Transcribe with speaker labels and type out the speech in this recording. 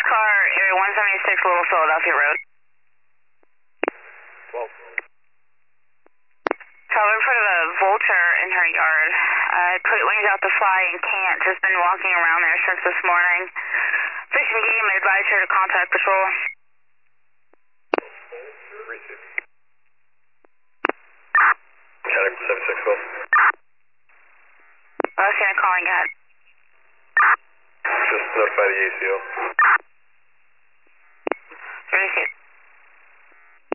Speaker 1: car, Area 176, Little Philadelphia Road.
Speaker 2: 12.
Speaker 1: Calvin put a vulture in her yard. Put wings out to fly and can't. Just been walking around there since this morning. Fish and Game advised her to contact patrol.
Speaker 2: Receive. Contact 761.
Speaker 1: Santa calling ahead.
Speaker 2: Just notify the ACO.
Speaker 1: Receive.